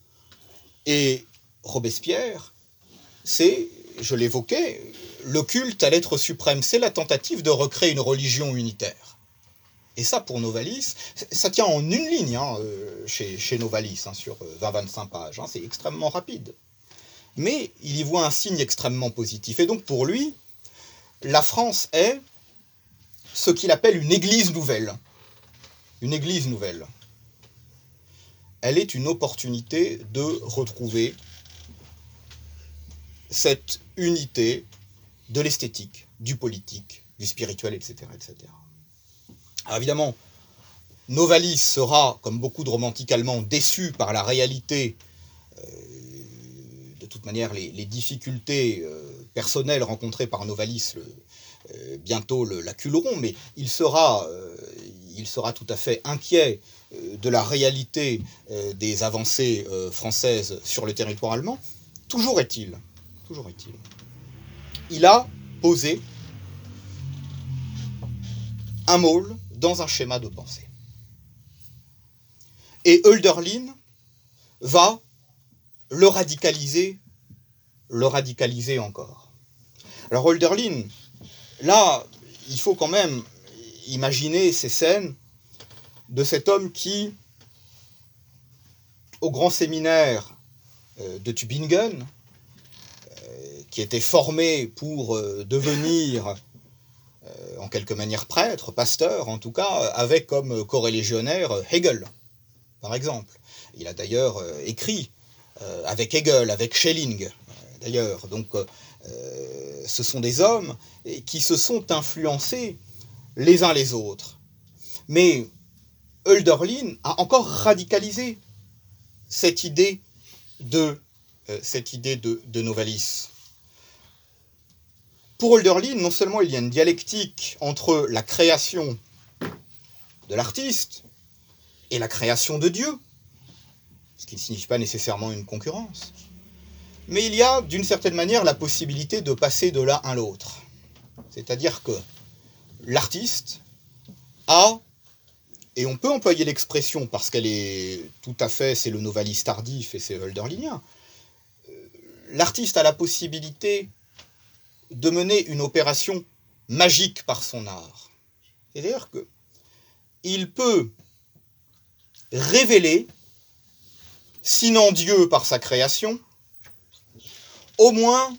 Et Robespierre, c'est, je l'évoquais, le culte à l'être suprême, c'est la tentative de recréer une religion unitaire. Et ça, pour Novalis, ça tient en une ligne hein, chez, chez Novalis, hein, sur vingt à vingt-cinq pages, hein, c'est extrêmement rapide. Mais il y voit un signe extrêmement positif. Et donc pour lui, la France est ce qu'il appelle une église nouvelle. Une église nouvelle. Elle est une opportunité de retrouver cette unité de l'esthétique, du politique, du spirituel, et cetera, et cetera. Alors évidemment, Novalis sera, comme beaucoup de romantiques allemands, déçu par la réalité. Euh, de toute manière, les, les difficultés euh, personnelles rencontrées par Novalis le, euh, bientôt le, l'acculeront, mais il sera, euh, il sera tout à fait inquiet euh, de la réalité euh, des avancées euh, françaises sur le territoire allemand. Toujours est-il, toujours est-il, il a posé un môle dans un schéma de pensée. Et Hölderlin va le radicaliser, le radicaliser encore. Alors Hölderlin, là, il faut quand même imaginer ces scènes de cet homme qui, au grand séminaire de Tübingen, qui était formé pour devenir, en quelque manière, prêtre, pasteur en tout cas, avait comme corélégionnaire Hegel, par exemple. Il a d'ailleurs écrit avec Hegel, avec Schelling, d'ailleurs. Donc, euh, ce sont des hommes qui se sont influencés les uns les autres. Mais Hölderlin a encore radicalisé cette idée de, euh, cette idée de, de novalis. Pour Hölderlin, non seulement il y a une dialectique entre la création de l'artiste et la création de Dieu, ce qui ne signifie pas nécessairement une concurrence, mais il y a d'une certaine manière la possibilité de passer de l'un à l'autre. C'est-à-dire que l'artiste a, et on peut employer l'expression parce qu'elle est tout à fait, c'est le novalis tardif et c'est hölderlinien, l'artiste a la possibilité de mener une opération magique par son art. C'est-à-dire qu'il peut révéler, sinon Dieu par sa création, au moins,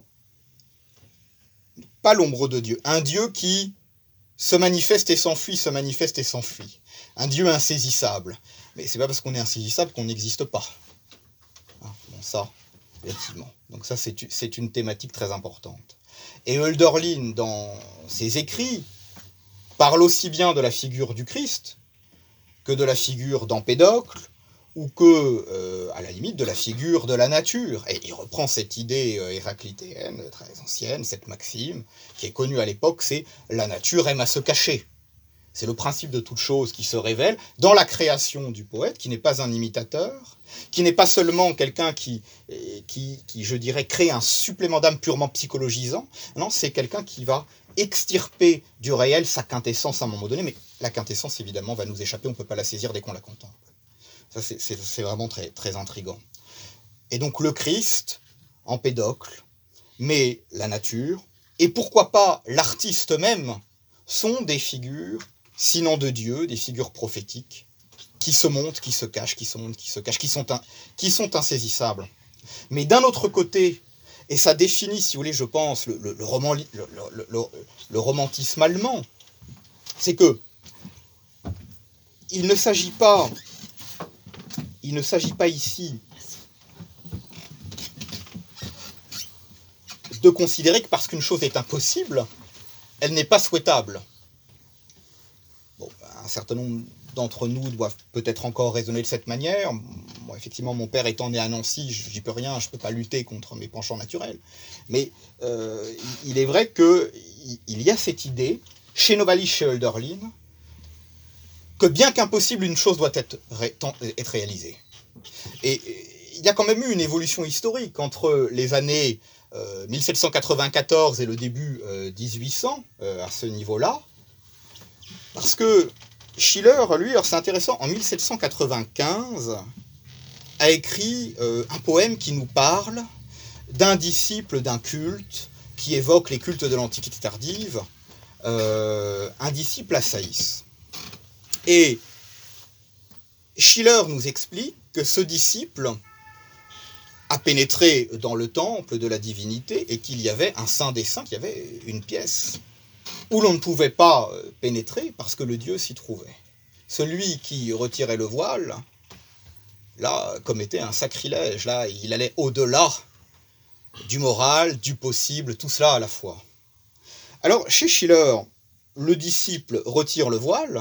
pas l'ombre de Dieu, un Dieu qui se manifeste et s'enfuit, se manifeste et s'enfuit. Un Dieu insaisissable. Mais c'est pas parce qu'on est insaisissable qu'on n'existe pas. Hein, bon, ça, effectivement. Donc ça, c'est, c'est une thématique très importante. Et Hölderlin, dans ses écrits, parle aussi bien de la figure du Christ que de la figure d'Empédocle, ou que, euh, à la limite, de la figure de la nature. Et il reprend cette idée euh, héraclitéenne, très ancienne, cette maxime, qui est connue à l'époque, c'est « la nature aime à se cacher ». C'est le principe de toute chose qui se révèle dans la création du poète, qui n'est pas un imitateur, qui n'est pas seulement quelqu'un qui, qui, qui, je dirais, crée un supplément d'âme purement psychologisant. Non, c'est quelqu'un qui va extirper du réel sa quintessence à un moment donné, mais la quintessence, évidemment, va nous échapper, on ne peut pas la saisir dès qu'on la contemple. Ça, c'est, c'est, c'est vraiment très, très intriguant. Et donc le Christ, Empédocle, mais la nature, et pourquoi pas l'artiste même, sont des figures, sinon de Dieu, des figures prophétiques, qui se montent, qui se cachent, qui se montent, qui se cachent, qui sont, un, qui sont insaisissables. Mais d'un autre côté, et ça définit, si vous voulez, je pense, le, le, le, roman, le, le, le, le romantisme allemand, c'est que il ne s'agit pas... Il ne s'agit pas ici de considérer que parce qu'une chose est impossible, elle n'est pas souhaitable. Bon, un certain nombre d'entre nous doivent peut-être encore raisonner de cette manière. Moi, effectivement, mon père étant né à Nancy, j'y peux rien, je ne peux pas lutter contre mes penchants naturels. Mais euh, il est vrai qu'il y a cette idée, chez Novalis, chez Hölderlin, que bien qu'impossible, une chose doit être, ré- être réalisée. Et il y a quand même eu une évolution historique entre les années euh, mille sept cent quatre-vingt-quatorze et le début euh, dix-huit cents, euh, à ce niveau-là, parce que Schiller, lui, alors c'est intéressant, en mille sept cent quatre-vingt-quinze, a écrit euh, un poème qui nous parle d'un disciple d'un culte qui évoque les cultes de l'Antiquité tardive, euh, un disciple à Saïs. Et Schiller nous explique que ce disciple a pénétré dans le temple de la divinité et qu'il y avait un saint des saints, qu'il y avait une pièce où l'on ne pouvait pas pénétrer parce que le Dieu s'y trouvait. Celui qui retirait le voile, là, commettait un sacrilège. Là, il allait au-delà du moral, du possible, tout cela à la fois. Alors, chez Schiller, le disciple retire le voile,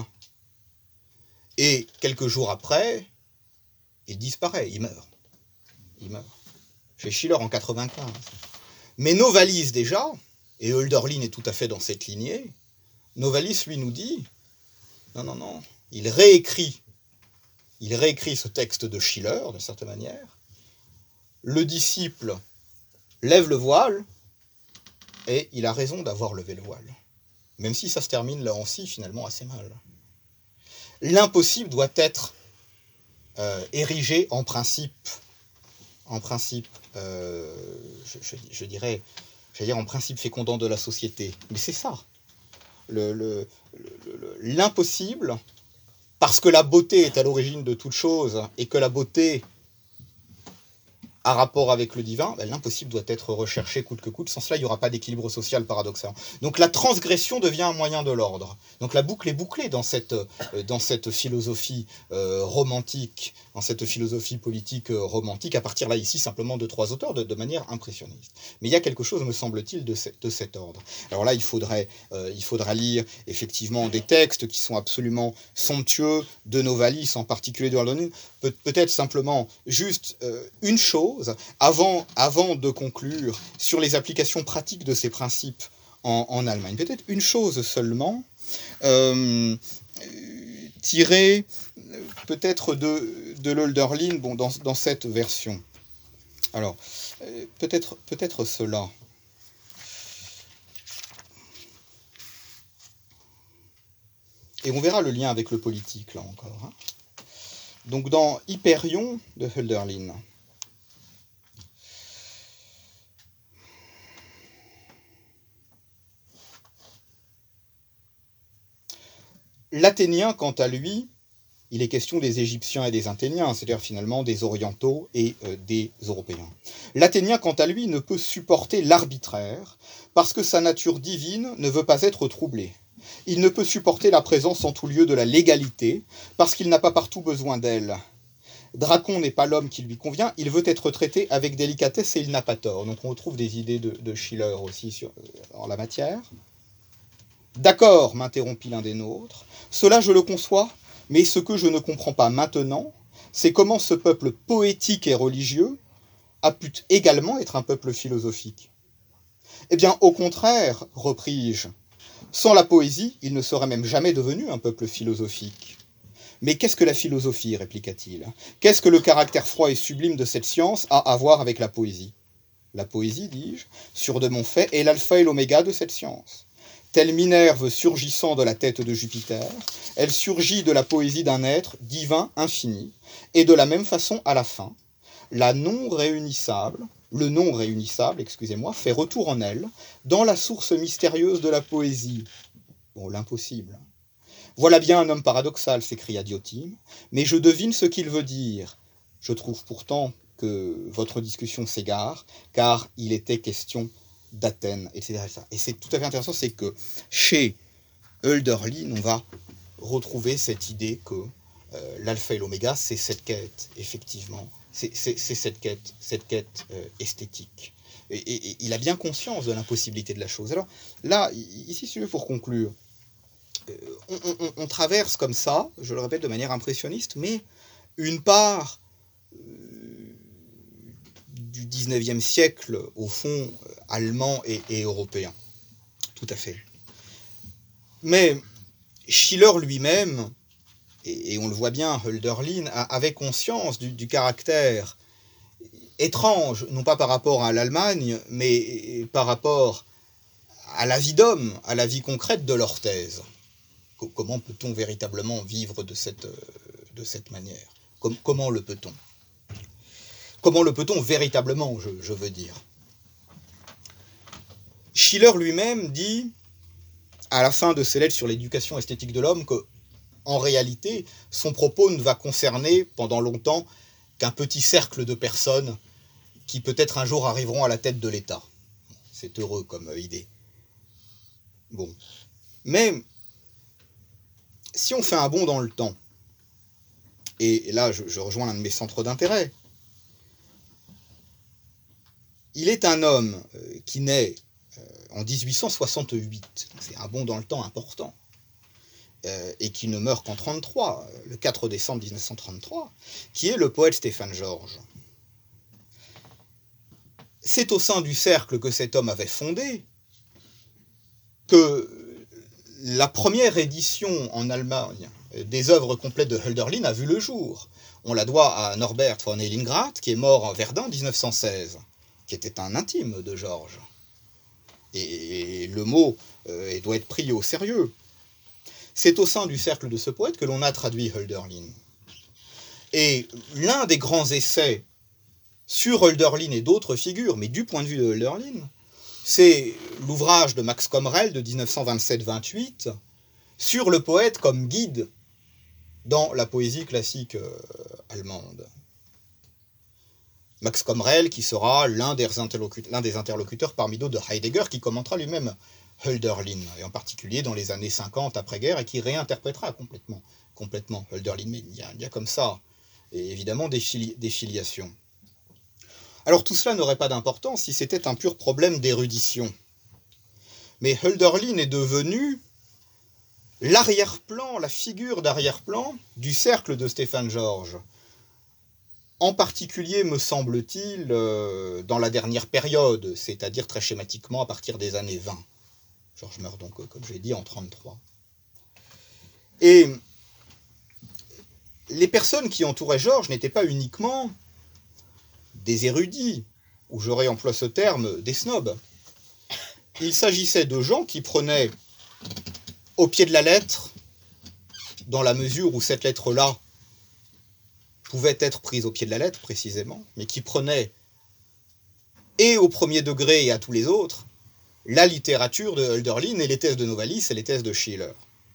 et quelques jours après, il disparaît, il meurt. Il meurt. Chez Schiller en quatre-vingt-quinze. Mais Novalis déjà, et Hölderlin est tout à fait dans cette lignée, Novalis lui nous dit, non, non, non, il réécrit, il réécrit ce texte de Schiller, d'une certaine manière. Le disciple lève le voile, et il a raison d'avoir levé le voile. Même si ça se termine là aussi, finalement, assez mal. L'impossible doit être euh, érigé en principe, en principe, euh, je, je, je dirais, j'allais dire en principe fécondant de la société. Mais c'est ça, le, le, le, l'impossible, parce que la beauté est à l'origine de toute chose, et que la beauté a rapport avec le divin, ben, l'impossible doit être recherché coûte que coûte, sans cela il n'y aura pas d'équilibre social paradoxal. Donc la transgression devient un moyen de l'ordre. Donc la boucle est bouclée dans cette, dans cette philosophie euh, romantique, dans cette philosophie politique euh, romantique, à partir là ici simplement de trois auteurs, de, de manière impressionniste. Mais il y a quelque chose, me semble-t-il, de, ce, de cet ordre. Alors là, il faudrait, euh, il faudra lire effectivement des textes qui sont absolument somptueux, de Novalis en particulier, de Hölderlin, Pe- peut-être simplement juste euh, une chose, avant, avant de conclure sur les applications pratiques de ces principes en, en Allemagne. Peut-être une chose seulement, euh, tirée peut-être de, de l'Hölderlin, bon, dans, dans cette version. Alors, euh, peut-être, peut-être cela. Et on verra le lien avec le politique, là encore. Hein. Donc dans Hyperion de Hölderlin, l'Athénien, quant à lui, il est question des Égyptiens et des Athéniens, c'est-à-dire finalement des Orientaux et euh, des Européens. L'Athénien, quant à lui, ne peut supporter l'arbitraire parce que sa nature divine ne veut pas être troublée. Il ne peut supporter la présence en tout lieu de la légalité parce qu'il n'a pas partout besoin d'elle. Dracon n'est pas l'homme qui lui convient, il veut être traité avec délicatesse et il n'a pas tort. Donc on retrouve des idées de, de Schiller aussi sur, en la matière. D'accord, m'interrompit l'un des nôtres, cela je le conçois, mais ce que je ne comprends pas maintenant, c'est comment ce peuple poétique et religieux a pu également être un peuple philosophique. Eh bien, au contraire, repris-je, sans la poésie, il ne serait même jamais devenu un peuple philosophique. Mais qu'est-ce que la philosophie, répliqua-t-il? Qu'est-ce que le caractère froid et sublime de cette science a à voir avec la poésie? La poésie, dis-je, sûr de mon fait, est l'alpha et l'oméga de cette science. Telle Minerve surgissant de la tête de Jupiter, elle surgit de la poésie d'un être divin infini, et de la même façon à la fin, la non réunissable, le non réunissable, excusez-moi, fait retour en elle, dans la source mystérieuse de la poésie. Bon, l'impossible. Voilà bien un homme paradoxal, s'écria Diotime, mais je devine ce qu'il veut dire. Je trouve pourtant que votre discussion s'égare, car il était question d'Athènes, et cetera Et c'est tout à fait intéressant, c'est que chez Hölderlin, on va retrouver cette idée que euh, l'alpha et l'oméga, c'est cette quête, effectivement, c'est, c'est, c'est cette quête, cette quête euh, esthétique. Et, et, et il a bien conscience de l'impossibilité de la chose. Alors là, ici, si tu veux, pour conclure, On, on, on traverse comme ça, je le répète de manière impressionniste, mais une part euh, du dix-neuvième siècle, au fond, euh, allemand et, et européen. Tout à fait. Mais Schiller lui-même, et, et on le voit bien, Hölderlin, avait conscience du, du caractère étrange, non pas par rapport à l'Allemagne, mais par rapport à la vie d'homme, à la vie concrète de leur thèse. Comment peut-on véritablement vivre de cette, de cette manière? Comment le peut-on? Comment le peut-on véritablement, je, je veux dire? Schiller lui-même dit, à la fin de ses lettres sur l'éducation esthétique de l'homme, que, en réalité, son propos ne va concerner pendant longtemps qu'un petit cercle de personnes qui peut-être un jour arriveront à la tête de l'État. C'est heureux comme idée. Bon. Mais si on fait un bond dans le temps, et là je, je rejoins l'un de mes centres d'intérêt, il est un homme euh, qui naît euh, en dix-huit cent soixante-huit, c'est un bond dans le temps important, euh, et qui ne meurt qu'en trente-trois, le quatre décembre mille neuf cent trente-trois, qui est le poète Stéphane Georges. C'est au sein du cercle que cet homme avait fondé que la première édition en Allemagne des œuvres complètes de Hölderlin a vu le jour. On la doit à Norbert von Ellingrath, qui est mort en Verdun en dix-neuf cent seize, qui était un intime de Georges. Et le mot euh, doit être pris au sérieux. C'est au sein du cercle de ce poète que l'on a traduit Hölderlin. Et l'un des grands essais sur Hölderlin et d'autres figures, mais du point de vue de Hölderlin, c'est l'ouvrage de Max Comrell de dix-neuf cent vingt-sept vingt-huit sur le poète comme guide dans la poésie classique euh, allemande. Max Comrell, qui sera l'un des, l'un des interlocuteurs parmi d'autres de Heidegger, qui commentera lui-même Hölderlin, et en particulier dans les années cinquante après-guerre, et qui réinterprétera complètement, complètement Hölderlin. Mais il y a, il y a comme ça, et évidemment, des, fili des filiations. Alors tout cela n'aurait pas d'importance si c'était un pur problème d'érudition. Mais Hölderlin est devenu l'arrière-plan, la figure d'arrière-plan du cercle de Stéphane Georges. En particulier, me semble-t-il, euh, dans la dernière période, c'est-à-dire très schématiquement à partir des années vingt. Georges meurt donc, comme je l'ai dit, en trente-trois. Et les personnes qui entouraient Georges n'étaient pas uniquement des érudits, ou j'aurais employé ce terme, des snobs. Il s'agissait de gens qui prenaient au pied de la lettre, dans la mesure où cette lettre-là pouvait être prise au pied de la lettre, précisément, mais qui prenaient, et au premier degré et à tous les autres, la littérature de Hölderlin et les thèses de Novalis et les thèses de Schiller.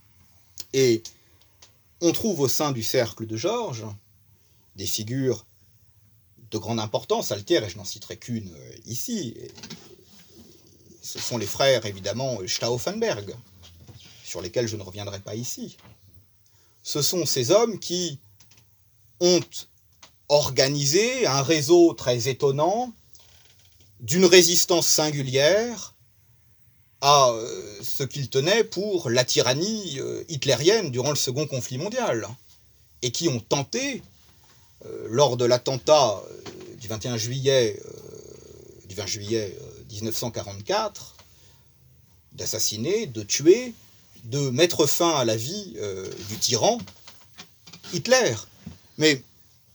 Et on trouve au sein du cercle de Georges des figures de grande importance, altières, et je n'en citerai qu'une ici. Ce sont les frères, évidemment, Stauffenberg, sur lesquels je ne reviendrai pas ici. Ce sont ces hommes qui ont organisé un réseau très étonnant d'une résistance singulière à ce qu'ils tenaient pour la tyrannie hitlérienne durant le second conflit mondial, et qui ont tenté, lors de l'attentat du vingt et un juillet, du vingt juillet mille neuf cent quarante-quatre, d'assassiner, de tuer, de mettre fin à la vie du tyran Hitler. Mais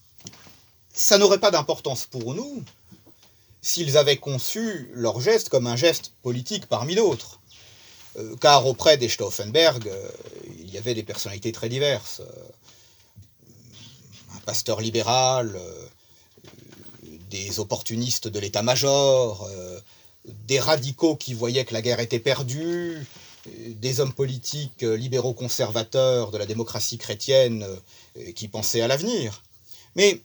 ça n'aurait pas d'importance pour nous s'ils avaient conçu leur geste comme un geste politique parmi d'autres. Euh, car auprès des Stauffenberg, euh, il y avait des personnalités très diverses. Euh, un pasteur libéral, euh, des opportunistes de l'état-major, euh, des radicaux qui voyaient que la guerre était perdue, euh, des hommes politiques euh, libéraux conservateurs de la démocratie chrétienne euh, qui pensaient à l'avenir. Mais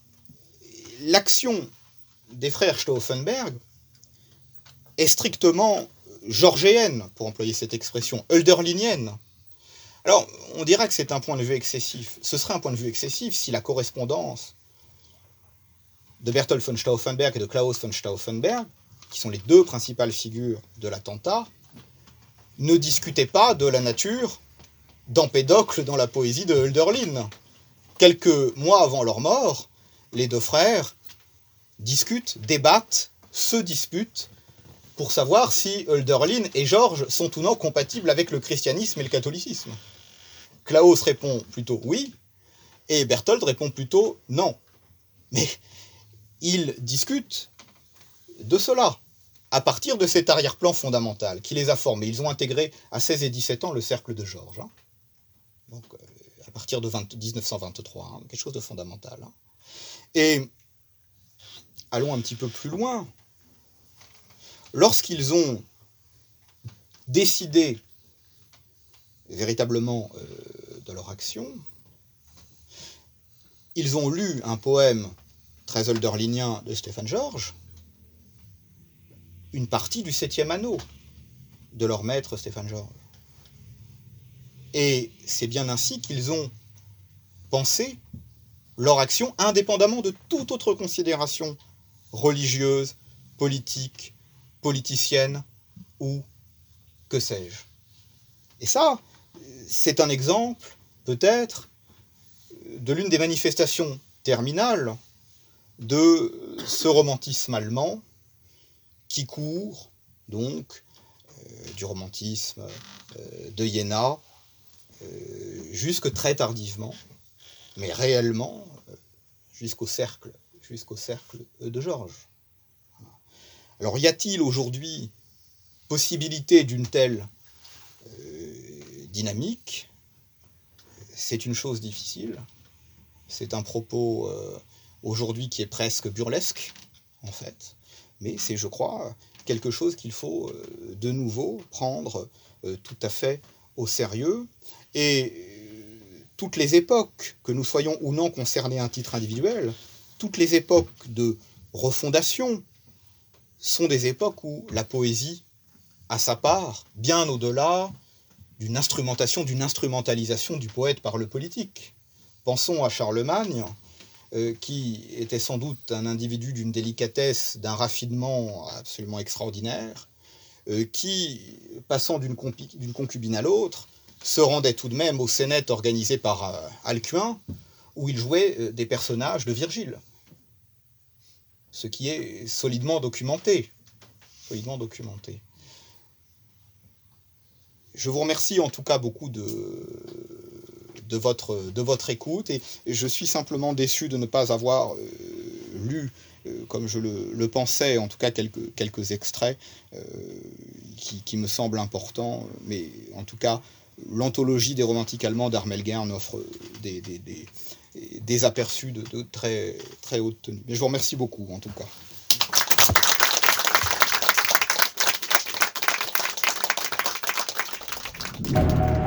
l'action des frères Stauffenberg est strictement georgéenne, pour employer cette expression, hölderlinienne. Alors, on dira que c'est un point de vue excessif. Ce serait un point de vue excessif si la correspondance de Berthold von Stauffenberg et de Klaus von Stauffenberg, qui sont les deux principales figures de l'attentat, ne discutait pas de la nature d'Empédocle dans la poésie de Hölderlin. Quelques mois avant leur mort, les deux frères discutent, débattent, se disputent pour savoir si Hölderlin et Georges sont ou non compatibles avec le christianisme et le catholicisme. Klaus répond plutôt oui, et Berthold répond plutôt non. Mais ils discutent de cela, à partir de cet arrière-plan fondamental qui les a formés. Ils ont intégré à seize et dix-sept ans le cercle de Georges. Hein. Donc, euh, à partir de mille neuf cent vingt-trois, hein, quelque chose de fondamental. Hein. Et allons un petit peu plus loin. Lorsqu'ils ont décidé véritablement euh, de leur action, ils ont lu un poème très hölderlinien de Stéphane Georges, une partie du septième anneau de leur maître Stéphane Georges. Et c'est bien ainsi qu'ils ont pensé leur action indépendamment de toute autre considération religieuse, politique, politicienne ou que sais-je. Et ça, c'est un exemple, peut-être, de l'une des manifestations terminales de ce romantisme allemand qui court, donc, euh, du romantisme euh, de Iéna euh, jusque très tardivement, mais réellement euh, jusqu'au cercle, jusqu'au cercle de Georges. Alors, y a-t-il aujourd'hui possibilité d'une telle euh, dynamique? C'est une chose difficile. C'est un propos euh, aujourd'hui qui est presque burlesque, en fait, mais c'est, je crois, quelque chose qu'il faut euh, de nouveau prendre euh, tout à fait au sérieux. Et euh, toutes les époques, que nous soyons ou non concernés à un titre individuel, toutes les époques de refondation sont des époques où la poésie a sa part, bien au-delà d'une instrumentation, d'une instrumentalisation du poète par le politique. Pensons à Charlemagne, euh, qui était sans doute un individu d'une délicatesse, d'un raffinement absolument extraordinaire, euh, qui, passant d'une compi- d'une concubine à l'autre, se rendait tout de même au Cénète organisé par euh, Alcuin, où il jouait euh, des personnages de Virgile. Ce qui est solidement documenté. Solidement documenté. Je vous remercie en tout cas beaucoup de, de, votre, de votre écoute et je suis simplement déçu de ne pas avoir euh, lu, euh, comme je le, le pensais, en tout cas quelques, quelques extraits euh, qui, qui me semblent importants, mais en tout cas l'anthologie des romantiques allemands d'Armel Gern offre des, des, des, des aperçus de, de très, très haute tenue. Mais je vous remercie beaucoup en tout cas. Thank you.